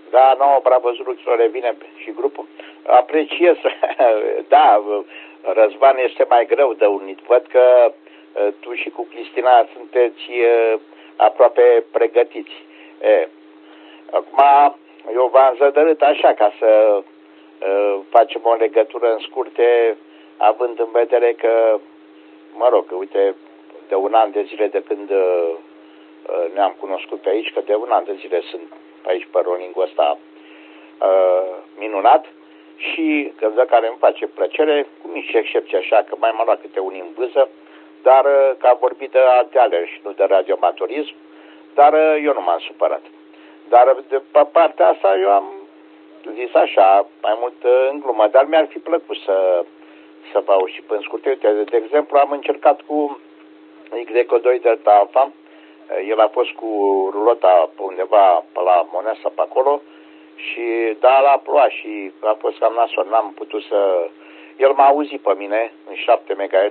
Da, nouă bravo Zuluților revine și grupul. Apreciez, da, Răzvan, este mai greu de unit. Văd că tu și cu Cristina sunteți aproape pregătiți. Acum, eu v-am zădărât așa ca să facem o legătură în scurte, având în vedere că, mă rog, uite, de un an de zile de când ne-am cunoscut pe aici, că de un an de zile sunt aici pe rollingul ăsta minunat și de care îmi face plăcere, cu mici excepții așa, că mai mă lua câte unii în vâză, dar că a vorbit de alte și nu de radioamatorism, dar eu nu m-am supărat. Dar de pe partea asta eu am zis așa, mai mult în glumă, dar mi-ar fi plăcut să vă aud și până scurte. Uite, de exemplu, am încercat cu Y2 Delta Alpha, el a fost cu rulota pe undeva pe la Moneasa pe acolo și da, l-a plouat și a fost cam nasol, n-am putut să... El m-a auzit pe mine în 7 MHz,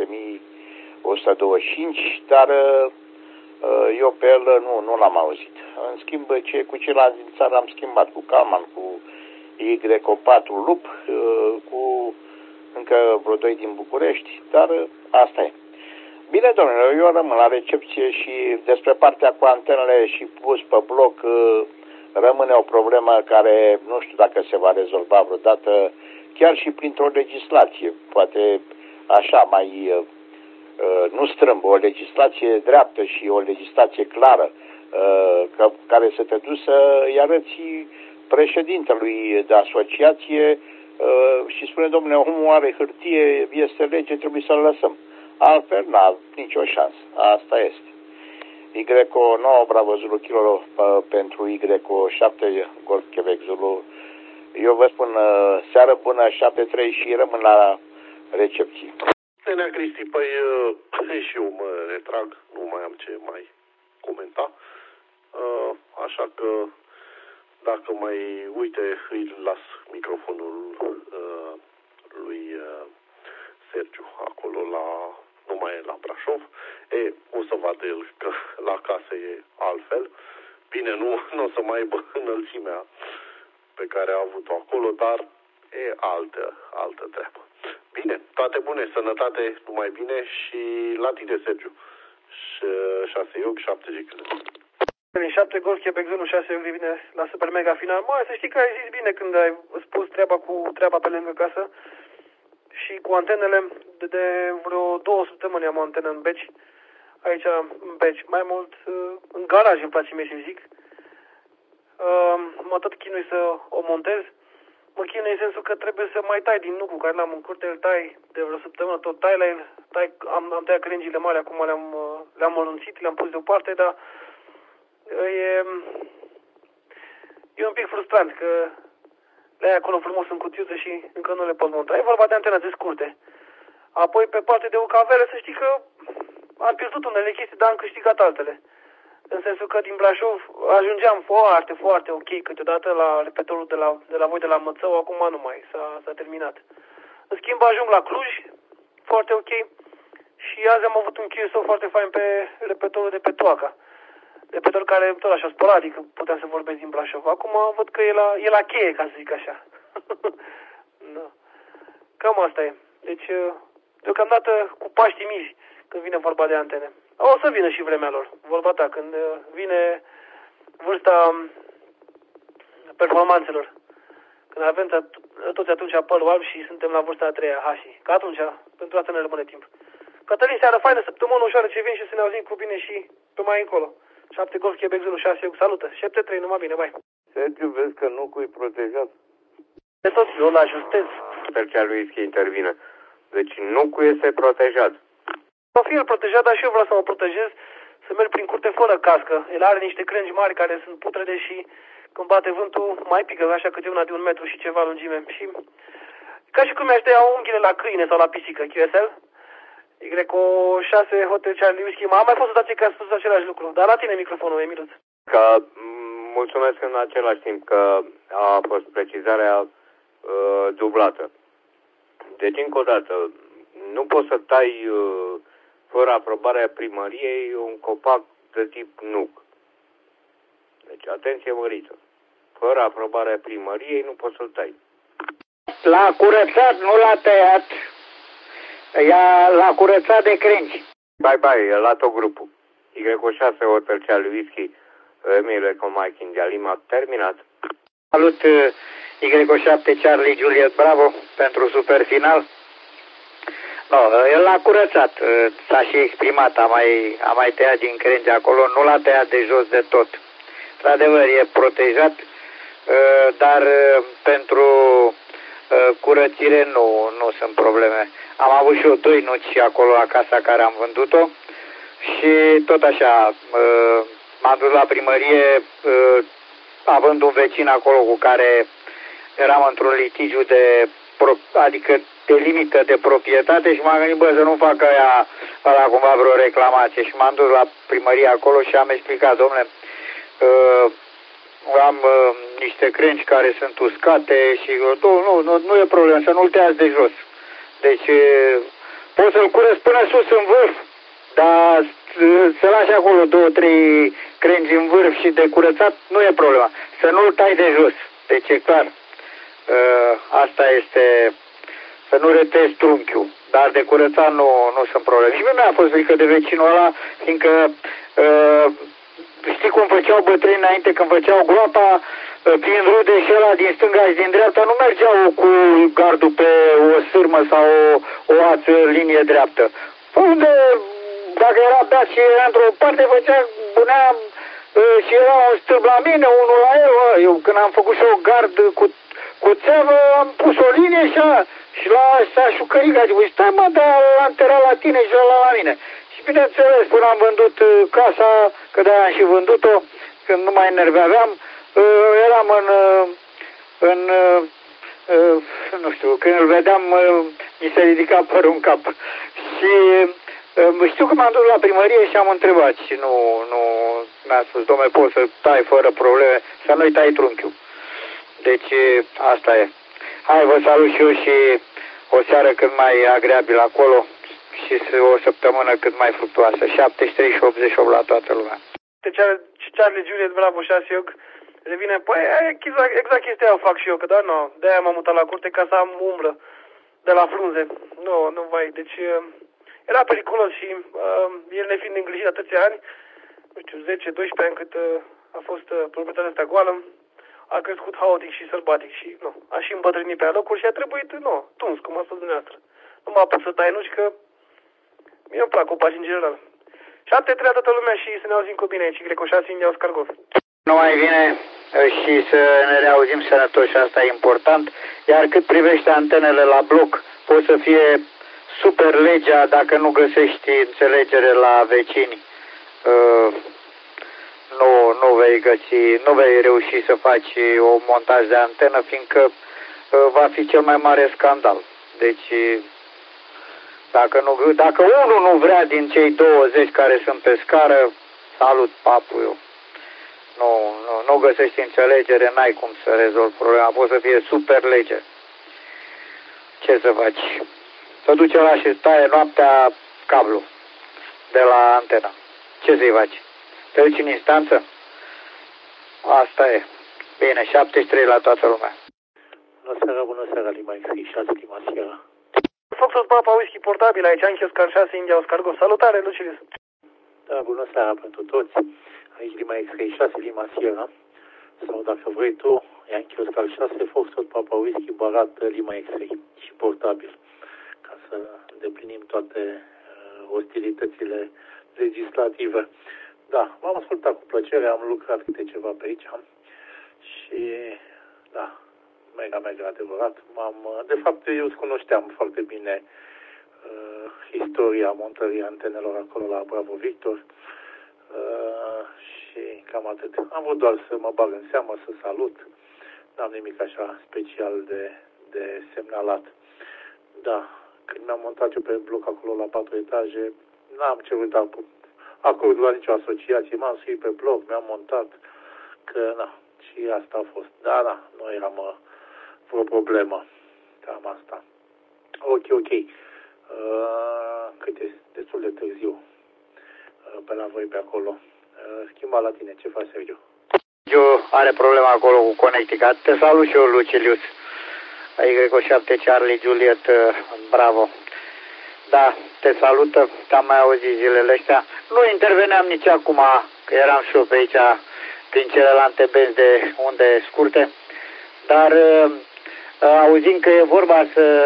7125, dar eu pe el nu l-am auzit. În schimb, cu ceilalți din țară am schimbat, cu Calman, cu Y4 Lup, cu încă vreo 2 din București, dar asta e. Bine, domnule, eu rămân la recepție și despre partea cu antenele și pus pe bloc rămâne o problemă care nu știu dacă se va rezolva vreodată, chiar și printr-o legislație, poate așa mai nu strâmbă, o legislație dreaptă și o legislație clară, care să te duci să-i arăți președintelui de asociație și spune, domnule, omul are hârtie, este lege, trebuie să-l lăsăm. Altfel n-a nicio șansă. Asta este. Y9 Bravo Zulu Kilo pentru Y7 Golf Quebec Zulu. Eu vă spun seară bună, 7-3 și rămân la recepție. Nenea Cristi, păi și eu mă retrag, nu mai am ce mai comenta. Așa că dacă mai uite, îi las microfonul lui Sergiu acolo nu mai e la Brașov. O să vadă el că la casă e altfel. Bine, nu o să mai aibă înălțimea pe care a avut-o acolo, dar e altă treabă. Bine, toate bune, sănătate, numai bine și la tine, Sergiu. 6 Ioc, 7 Giclă. 7 Golf Quebec Zulu 6 Ioc vine la super mega final. Mă, să știi că ai zis bine când ai spus treaba pe lângă casă. Și cu antenele, de vreo 2 săptămâni am o antenă în Beci, aici în Beci, mai mult în garaj îmi place mie să zic. Mă tot chinui să o montez. Mă chinui în sensul că trebuie să mai tai din nucul care l-am în curte, îl tai de vreo săptămână, tot tai la el, am tăiat crengile mari, acum le-am mărunțit, le-am pus deoparte, dar e un pic frustrant că le-ai acolo frumos în cutiuță și încă nu le pot monta. E vorba de antene scurte. Apoi, pe partea de UKV, să știi că am pierdut unele chestii, dar am câștigat altele. În sensul că din Brașov ajungeam foarte, foarte ok câteodată la repetorul de la voi de la Mățău, acum nu mai, s-a terminat. În schimb, ajung la Cluj, foarte ok, și azi am avut un QSO foarte fain pe repetorul de pe Toaca. Repetor care tot așa sporadic puteam să vorbesc din Brașov. Acum văd că e la cheie, ca să zic așa. Da. Cam asta e. Deci, deocamdată cu paștii mici, când vine vorba de antene. O să vină și vremea lor, vorba ta, când vine vârsta performanțelor. Când avem toți atunci părul alb și suntem la vârsta a 3-a hașii. Că atunci, pentru asta ne rămâne timp. Cătălin, seară faină, săptămână ușoară ce vin și să ne auzim cu bine și pe mai încolo. 7 Golf Quebec Zulu 6 Ioc, salută. 7-3, numai bine, bai. Sergiu, vezi că nu-i protejat? De tot, eu îl ajustez. Sper că lui să intervine. Deci nu este protejat. O fi el protejat, dar și eu vreau să mă protejez, să merg prin curte fără cască. El are niște crengi mari care sunt putrede și când bate vântul mai pică, așa câte una de 1 metru și ceva lungime. Și ca și cum mi-aș tăia unghiile la câine sau la pisică, QSL. Y6 Hotel Charlie Whisky. Am mai fost o dată că a spus același lucru, dar la tine microfonul, Emiluț. Că mulțumesc în același timp că a fost precizarea dublată. Deci, încă o dată, nu poți să tai fără aprobarea primăriei un copac de tip nuc. Deci, atenție mărită. fără aprobarea primăriei nu poți să-l tai. L-a curățat, nu l-a tăiat. L-a curățat de crengi. Bye, el a tot grupul. Y6 Hotel Charlie Whisky, Emil Eco Mike India Lima, terminat. Salut Y7 Charlie Juliet Bravo pentru super final. No, el l-a curățat, s-a și exprimat, a mai tăiat din crengi acolo, nu l-a tăiat de jos de tot. Într-adevăr, e protejat, dar pentru curățire nu sunt probleme. Am avut și eu 2 nuci acolo acasă care am vândut-o și tot așa m-am dus la primărie având un vecin acolo cu care eram într-un litigiu adică de limită de proprietate și m-am gândit, bă, să nu facă ăla cumva vreo reclamație și m-am dus la primărie acolo și am explicat, domnule, am niște crengi care sunt uscate și nu e problemă, să nu-l tăiați de jos. Deci poți să-l curăț până sus în vârf, dar să lași acolo 2-3 crengi în vârf și de curățat nu e problema. Să nu-l tai de jos. Deci e clar. Asta este să nu retezi trunchiul. Dar de curățat nu sunt probleme. Și mi-a fost frică de vecinul ăla, fiindcă știi cum făceau bătrâni înainte când făceau groapa prin rude și ăla din stânga și din dreapta, nu mergeau cu gardul pe o sârmă sau o ață linie dreaptă. Unde, dacă era beat și era într-o parte, punea și era un stâlp la mine, unul la el. Eu când am făcut și o gard cu țeavă, am pus o linie și s-a șucărigat. Zic, stai mă, dar l-am la tine și la mine. Și bineînțeles, până am vândut casa, că de-aia am și vândut-o, când nu mai enerveam, eram nu știu, când îl vedeam, mi se ridica părul în cap. Și știu că m-am dus la primărie și am întrebat și nu mi-a spus, dom'le, poți să tai fără probleme, să nu-i tai trunchiul. Deci asta e. Hai, vă salut și eu și o seară cât mai agreabil acolo și o săptămână cât mai fructuoasă. 73 și 88 la toată lumea. Charlie Juliet Bravo 6 Iog revine, păi exact chestia aia fac și eu, că da, nu, de-aia m-am mutat la curte ca să am umbră de la frunze. Nu, vai, deci era periculos și el nefiind îngrijit atâția ani, nu știu, 10-12 ani cât a fost proprietatea asta goală, a crescut haotic și sălbatic și a și îmbătrânit pe alocuri și a trebuit, tuns, cum a spus dumneavoastră. Nu m-a pus să tai nuci, că mie îmi plac copaci în general. 7-3 toată lumea și să ne auzim cu bine aici, Greco 6 India Oscar Golf. Nu mai vine și să ne reauzim sănătoși, asta e important. Iar cât privește antenele la bloc, poate să fie super legea dacă nu găsești înțelegere la vecini. Nu vei reuși să faci un montaj de antenă, fiindcă va fi cel mai mare scandal. Deci, dacă unul nu vrea din cei 20 care sunt pe scară, salut, papu, eu. Nu găsești înțelegere, n-ai cum să rezolvi problema. Poate să fie super lege. Ce să faci? Să duce ăla și taie noaptea cablu de la antena. Ce să-i faci? Te duci în instanță? Asta e. Bine, 73 la toată lumea. Bună seara, Lima X6, Lima Sierra. Foxtrot Papa Whisky portabil aici, Anchi Oscar 6 India Oscar Golf. Salutare, Lucilis. Da, bună seara pentru toți. Aici Lima X6, Lima Sierra. Sau dacă vrei tu, Anchi Oscar 6, Foxtrot Papa Whisky, Barat, Lima X3 și portabil. Ca să îndeplinim toate ostilitățile legislative. Da, m-am ascultat cu plăcere, am lucrat câte ceva pe aici și da, mega adevărat. De fapt, eu îți cunoșteam foarte bine istoria montării antenelor acolo la Bravo Victor și cam atât. Am vrut doar să mă bag în seamă, să salut, n-am nimic așa special de semnalat. Da, când mi-am montat eu pe bloc acolo la 4 etaje, n-am cerut acord la nicio asociație, m-am suit pe bloc, mi-am montat, că na, și asta a fost. Da, nu eram vreo problemă. Cam asta. Ok. Cât e? Destul de târziu pe la voi pe acolo. Schimba la tine. Ce faci, Sergiu? Giu are problema acolo cu Connecticut. Te salut și eu, Lucilius. Y7 Charlie Juliet, bravo. Da, te salută, te-am mai auzit zilele astea. Nu interveneam nici acum, că eram și eu pe aici, prin celelalte benzi de unde scurte. Dar auzind că e vorba să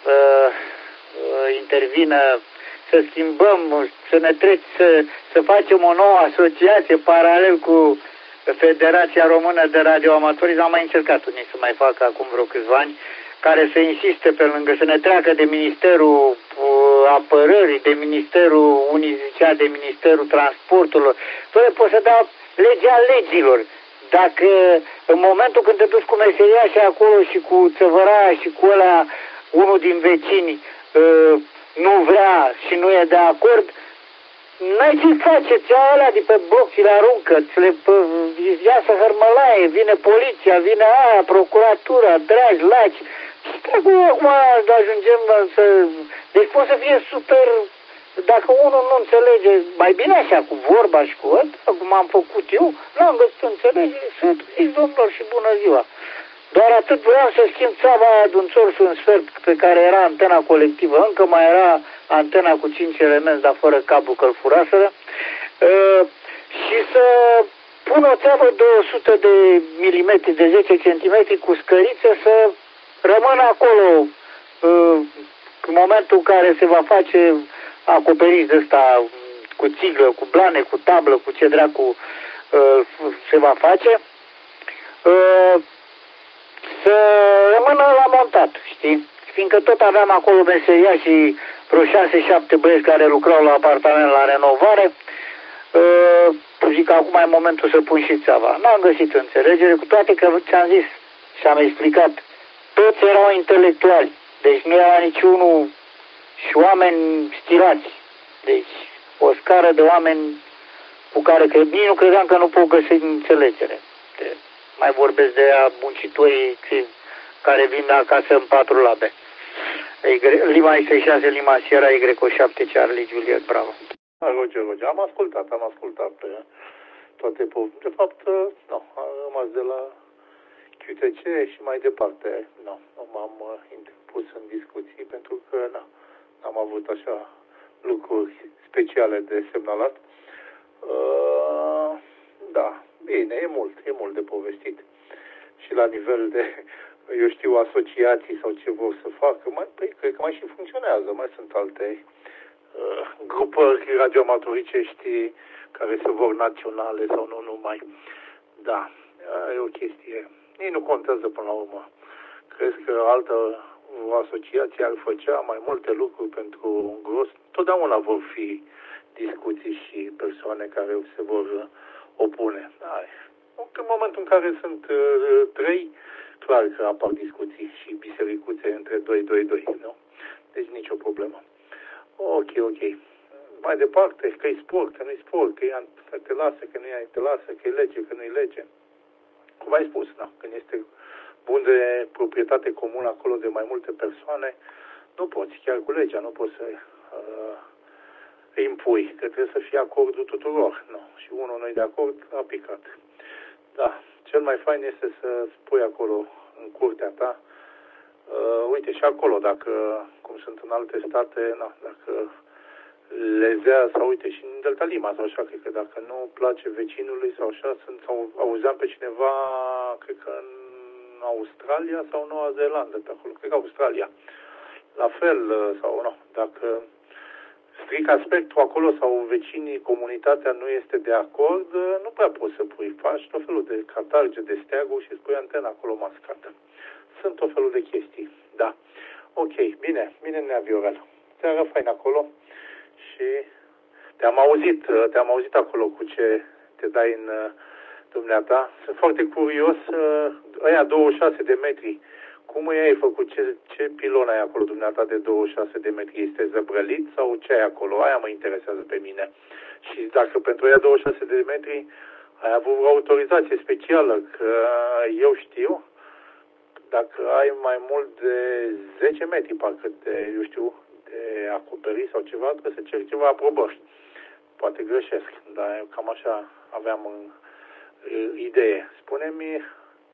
intervină, să schimbăm, să ne să facem o nouă asociație paralel cu Federația Română de Radioamatorism, am mai încercat unii să mai facă acum vreo câțiva ani, care să insiste pe lângă, să ne treacă de Ministerul Apărării, de Ministerul, unii zicea de Ministerul Transporturilor. Fără pot să dea legea legilor. Dacă în momentul când te duci cu meseriașii acolo și cu țăvăraia și cu ăla, unul din vecini nu vrea și nu e de acord, n-ai ce face, ți-a ăla de pe bloc, ți le aruncă, ia să hărmălaie, vine poliția, vine aia, procuratura, dragi, laci. Acum ajungem să... Deci poate să fie super... Dacă unul nu înțelege, mai bine așa, cu vorba și cu ăsta, cum am făcut eu, n-am găsit înțelegere, să zic, domnilor, și bună ziua. Doar atât vreau să schimb țeava aia de un țor și un sfert pe care era antena colectivă. Încă mai era antena cu 5 elemente, dar fără cablu, că-l furaseră. Și să pun o țeavă de 100 de milimetri, de 10 centimetri cu scăriță, să rămână acolo în momentul în care se va face acoperiș de ăsta cu țiglă, cu blane, cu tablă, cu ce dracu se va face, să rămână la montat, știi? Fiindcă tot aveam acolo meseria și vreo 6-7 băieți care lucrau la apartament la renovare, zic că acum e momentul să pun și țeava. N-am găsit înțelegere, cu toate că ți-am zis și am explicat, toți erau intelectuali, deci nu era niciunul și oameni stirați. Deci o scară de oameni cu care nici nu credeam că nu pot găsi înțelegere. Mai vorbesc de muncitorii care vin acasă în 4 labe. Lima X6, Lima Sierra, Y7 Charlie Juliet, bravo. Roger, am ascultat pe toate de fapt, nu, am rămas de la QTC și mai departe, nu m-am pus în discuții pentru că n-am avut așa lucruri speciale de semnalat. Da, bine, e mult de povestit. Și la nivel de, eu știu, asociații sau ce vor să facă, cred că mai și funcționează, mai sunt alte grupări radioamatoricești care se vor naționale sau nu numai. Da, e o chestie. Nici nu contează până la urmă. Crezi că o asociație ar făcea mai multe lucruri pentru un gros? Totdeauna vor fi discuții și persoane care se vor opune. În momentul în care sunt 3, clar că apar discuții și bisericuțe între 2, nu? Deci nicio problemă. Ok. Mai departe, că e sport, că nu e sport, că te lasă, că nu te lasă, că e lege, că nu e lege. Cum ai spus, când este bun de proprietate comună acolo de mai multe persoane, nu poți, chiar cu legea, nu poți să impui, că trebuie să fie acordul tuturor. Nu. Și unul nu e de acord, a picat. Da, cel mai fain este să spui acolo, în curtea ta, uite, și acolo, dacă, cum sunt în alte state, dacă lezea, sau uite, și în Delta Lima, sau așa, cred că dacă nu place vecinului, sau așa, sau auzeam pe cineva, cred că în Australia sau Noua Zeelandă, pe acolo, cred că Australia. La fel, sau nu, dacă strict aspectul acolo sau vecinii, comunitatea nu este de acord, nu prea poți să faci tot felul de catarge, de steaguri și spui antena acolo mascată. Sunt tot felul de chestii, da. Ok, bine, Nea Viorel. Seara fain acolo și te-am auzit acolo cu ce te dai în dumneata. Sunt foarte curios, aia 26 de metri, cum ai făcut, ce pilon ai acolo dumneata de 26 de metri? Este zăbrălit sau ce ai acolo? Aia mă interesează pe mine. Și dacă pentru aia 26 de metri ai avut o autorizație specială, că eu știu, dacă ai mai mult de 10 metri, parcă de acoperiș sau ceva, trebuie să ceri ceva aprobări. Poate greșesc, dar cam așa aveam în idee. Spune-mi